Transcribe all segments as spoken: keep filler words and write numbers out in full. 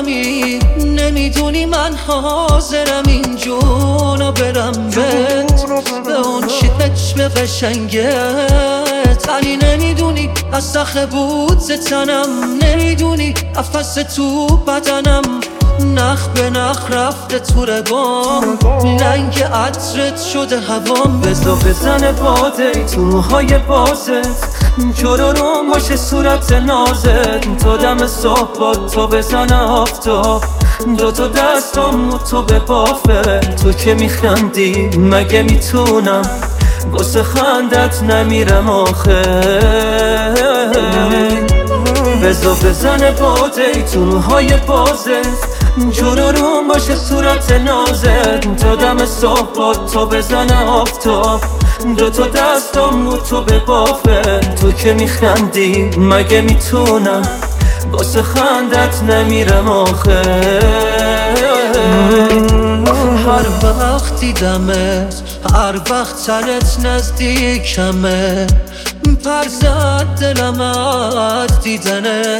آدمی نمیدونی من حاضرم این جونو برم بهت به اون چشم قشنگت. علی نمیدونی از سخه بود زتنم، نمیدونی افس تو بدنم، نخ به نخ رفته تو رگام، لنگ عطرت شده هوام. بزا بزن باده تو موهای بازت، جلو رو باشه صورت نازت، تا دم صبح با تو بزنه آفتاب، دو تا دستم و تو به بافه. تو که میخندی مگه میتونم واسه خندت نمیرم آخه. بزا بزن باده تو موهای بازت، جلو رو باشه صورت نازت، تا دم صبح با تو بزنه آفتاب، دو تا دستم و تو به بافه. تو که میخندی مگه میتونم واسه خندت نمیرم آخه. هر وقت دیدمت، هر وقت سرت نزدیکمه، پر زد دلم از دیدنت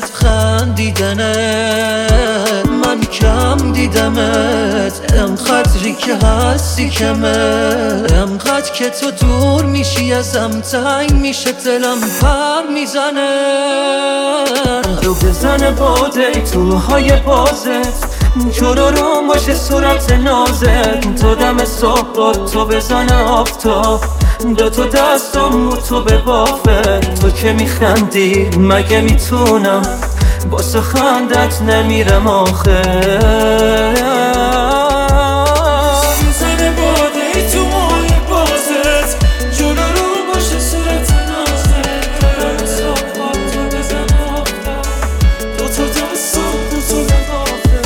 خندیدنت. من کم دیدمت انقدری که هستی کمه، انقدر که تو دور میشی ازم تنگ میشه دلم پر میزنه. رو بزن باده تو موهای بازت، جلو رو باشه صورت نازت، تا دم صبح با تو بزنه آفتاب، دو تا دستم و تو به بافه. تو که میخندی مگه میتونم واسه خندت نمیرم آخه. زن باده تو موهای بازت، جلو رو باشه صورت نازت، دم صبح با تو بزنه آفتاب، دو تا دستم و تو به بافه.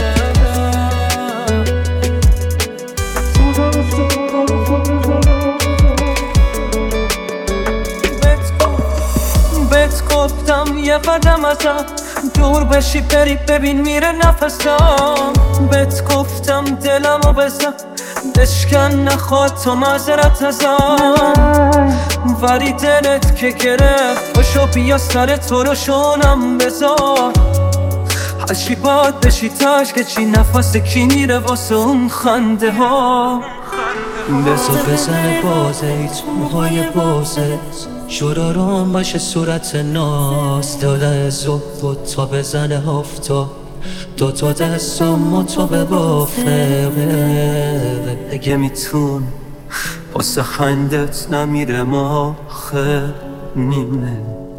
بهت گفتم یه قدم ازم دور بشی بری ببین میره نفسم. بهت گفتم دلمو بزن بشکن نخواد تو معذرت ازم، ولی دلت که گرفت باشو بیا سر تو رو شونم بذار. هرچی باید بشی تاش که چی نفس کی میره واسه اون خنده ها. بزا بزن بازه ایت موهای بازت، شرارم باشه صورت ناز، داده زب و تا بزنه آفتاب، دو تا دستم و تو به بافه. اگه میتون واسه خندت نمیرم آخه نیمه.